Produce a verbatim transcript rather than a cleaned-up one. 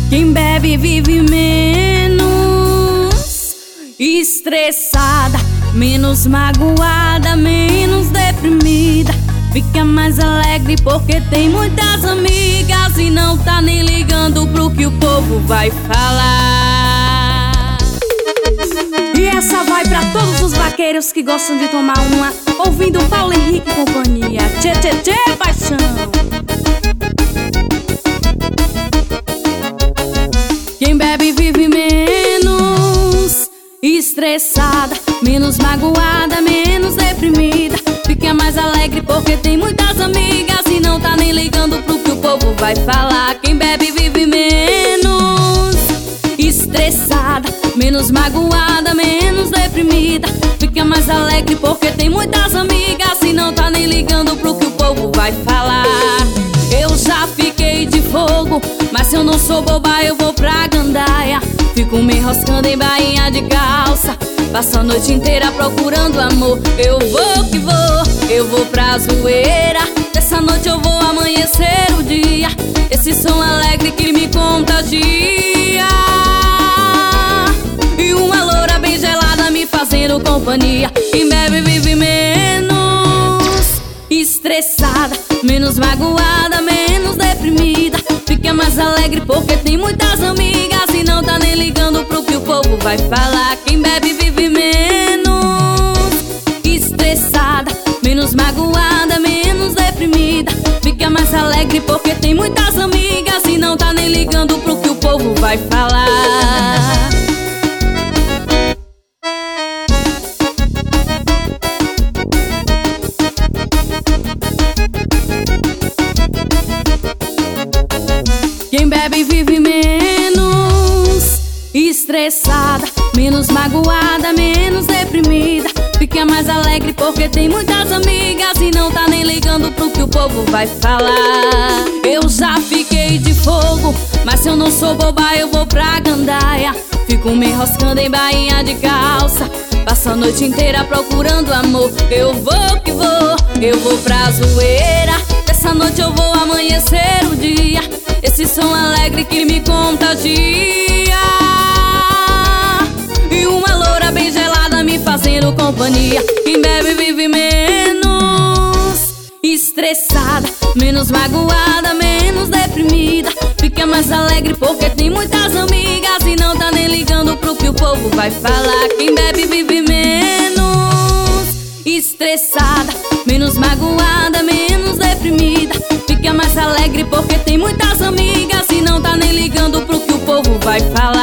Quem bebe vive menos estressada, menos magoada, menos deprimida. Fica mais alegre porque tem muitas amigas e não tá nem ligando pro que o povo vai falar. E essa vai pra todos os vaqueiros que gostam de tomar uma ouvindo Paulo Henrique e companhia. Tchê, tchê, tchê, paixão. Quem bebe vive menos estressada, menos magoada, menos deprimida. Fica mais alegre porque tem muitas amigas e não tá nem ligando pro que o povo vai falar. Quem bebe vive menos estressada, menos magoada, menos deprimida. Fica mais alegre porque tem muitas amigas e não tá nem ligando pro que o povo vai falar. Eu já fiquei de fogo, mas se eu não sou boba eu vou pra gandaia. Fico me enroscando em bainha de calça, passo a noite inteira procurando amor. Eu vou que vou, eu vou pra zoeira. Dessa noite eu vou amanhecer o dia. Esse som alegre que me contagia. E uma loura bem gelada me fazendo companhia. Quem bebe vive menos estressada, menos magoada, menos deprimida. Fica mais alegre porque tem muitas amigas e não tá nem ligando pro que o povo vai falar. Quem bebe vive menos estressada, menos magoada, menos deprimida. Fica mais alegre porque tem muitas amigas e não tá nem ligando pro que o povo vai falar. Quem bebe vive menos estressada, menos magoada, menos deprimida. Fica mais alegre porque tem muitas amigas e não tá nem ligando pro que o povo vai falar. Eu já fiquei de fogo, mas se eu não sou boba eu vou pra gandaia. Fico me enroscando em bainha de calça, passo a noite inteira procurando amor. Eu vou que vou, eu vou pra zoeira. Dessa noite eu vou amanhecer o dia. Esse som alegre que me contagia. E uma loura bem gelada me fazendo companhia. Quem bebe vive menos estressada, menos magoada, menos deprimida. Fica mais alegre porque tem muitas amigas e não tá nem ligando pro que o povo vai falar. Quem bebe vive menos estressada, menos magoada, menos deprimida. Fica mais alegre porque tem muitas amigas e não tá nem ligando pro que o povo vai falar.